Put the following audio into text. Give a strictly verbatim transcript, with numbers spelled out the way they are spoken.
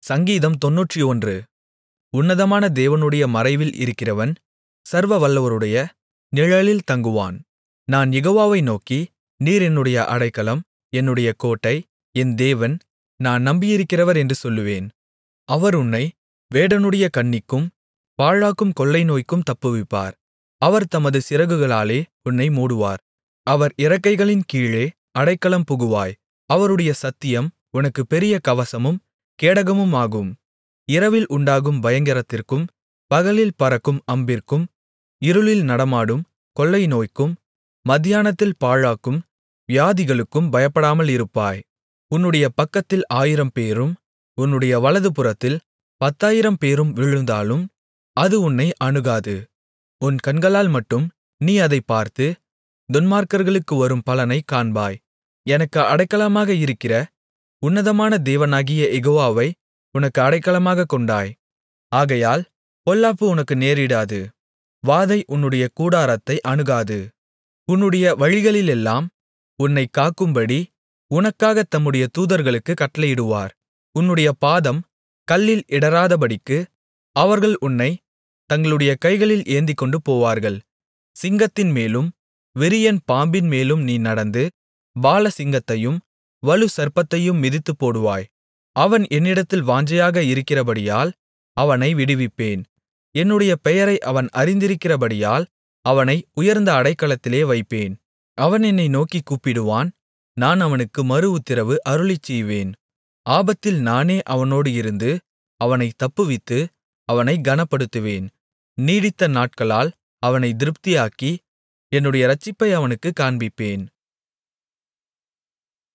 சங்கீதம் தொண்ணூற்றொன்று. உன்னதமான தேவனுடைய மறைவில் இருக்கிறவன் சர்வவல்லவருடைய நிழலில் தங்குவான். நான் யெகோவாவை நோக்கி, நீர் என்னுடைய அடைக்கலம், என்னுடைய கோட்டை, என் தேவன், நான் நம்பியிருக்கிறவர் என்று சொல்லுவேன். அவர் உன்னை வேடனுடைய கண்ணிக்கும் பாழாக்கும் கொள்ளை நோய்க்கும் தப்புவிப்பார். அவர் தமது சிறகுகளாலே உன்னை மூடுவார். அவர் இறக்கைகளின் கீழே அடைக்கலம் புகுவாய். அவருடைய சத்தியம் உனக்குப் பெரிய கவசமும் கேடகமுமாகும். இரவில் உண்டாகும் பயங்கரத்திற்கும் பகலில் பறக்கும் அம்பிற்கும் இருளில் நடமாடும் கொள்ளை நோய்க்கும் மத்தியானத்தில் பாழாக்கும் வியாதிகளுக்கும் பயப்படாமல் இருப்பாய். உன்னுடைய பக்கத்தில் ஆயிரம்பேரும் உன்னுடைய வலதுபுறத்தில் பத்தாயிரம்பேரும் விழுந்தாலும் அது உன்னை அணுகாது. உன் கண்களால் மட்டும் நீ அதைப் பார்த்து, துன்மார்க்கர்களுக்கு வரும் பலனைக் காண்பாய். எனக்கு அடைக்கலமாக இருக்கிற உன்னதமான தேவனாகிய யெகோவாவை உனக்கு அடைக்கலமாகக் கொண்டாய். ஆகையால் பொல்லாப்பு உனக்கு நேரிடாது, வாதை உன்னுடைய கூடாரத்தை அணுகாது. உன்னுடைய வழிகளிலெல்லாம் உன்னைக் காக்கும்படி உனக்காகத் தம்முடைய தூதர்களுக்குக் கட்டளையிடுவார். உன்னுடைய பாதம் கல்லில் இடறாதபடிக்கு அவர்கள் உன்னைத் தங்களுடைய கைகளில் ஏந்திக்கொண்டு போவார்கள். சிங்கத்தின்மேலும் விரியன் பாம்பின்மேலும் நீ நடந்து பாலசிங்கத்தையும் வலுசர்ப்பத்தையும் மிதித்துப்போடுவாய். அவன் என்னிடத்தில் வாஞ்சையாக இருக்கிறபடியால் அவனை விடுவிப்பேன். என்னுடைய பெயரை அவன் அறிந்திருக்கிறபடியால் அவனை உயர்ந்த அடைக்கலத்திலே வைப்பேன். அவன் என்னை நோக்கிக் கூப்பிடுவான், நான் அவனுக்கு மறு உத்திரவு அருளிச்செய்வேன். ஆபத்தில் நானே அவனோடு இருந்து அவனைத் தப்புவித்து அவனைக் கனப்படுத்துவேன். நீடித்த நாட்களால் அவனை திருப்தியாக்கி என்னுடைய இரட்சிப்பை அவனுக்குக் காண்பிப்பேன்.